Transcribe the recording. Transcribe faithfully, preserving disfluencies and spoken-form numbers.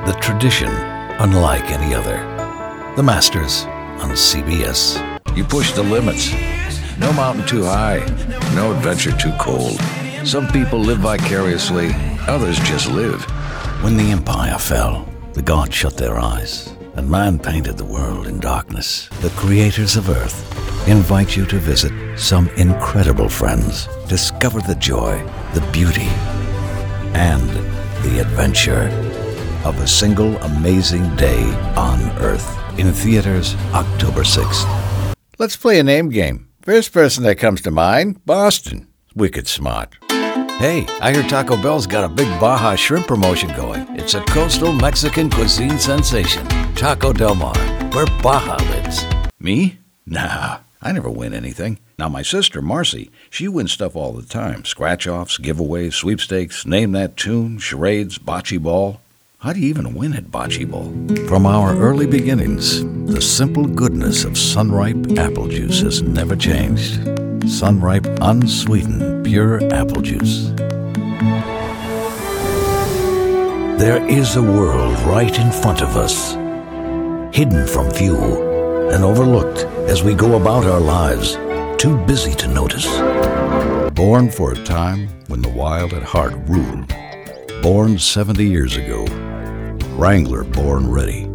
the tradition unlike any other. The Masters on C B S. You push the limits. No mountain too high, no adventure too cold. Some people live vicariously, others just live. When the empire fell, the gods shut their eyes, and man painted the world in darkness. The creators of Earth invite you to visit some incredible friends. Discover the joy, the beauty, and the adventure of a single amazing day on Earth. In theaters, October sixth. Let's play a name game. First person that comes to mind, Boston. Wicked smart. Hey, I hear Taco Bell's got a big Baja shrimp promotion going. It's a coastal Mexican cuisine sensation. Taco Del Mar, where Baja lives. Me? Nah, I never win anything. Now my sister, Marcy, she wins stuff all the time. Scratch-offs, giveaways, sweepstakes, name that tune, charades, bocce ball. How do you even win at bocce ball? From our early beginnings, the simple goodness of Sunripe apple juice has never changed. Sunripe unsweetened pure apple juice. There is a world right in front of us, hidden from view and overlooked as we go about our lives, too busy to notice. Born for a time when the wild at heart ruled. Born seventy years ago. Wrangler born ready.